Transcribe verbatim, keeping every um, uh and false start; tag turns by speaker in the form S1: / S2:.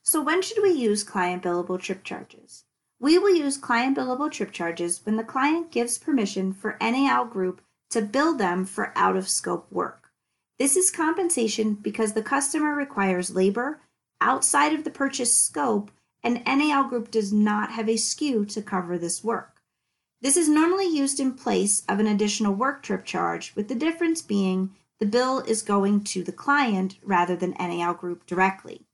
S1: So when should we use client billable trip charges? We will use client billable trip charges when the client gives permission for N A L Group to bill them for out-of-scope work. This is compensation because the customer requires labor outside of the purchase scope and N A L Group does not have a S K U to cover this work. This is normally used in place of an additional work trip charge, with the difference being the bill is going to the client rather than N A L Group directly.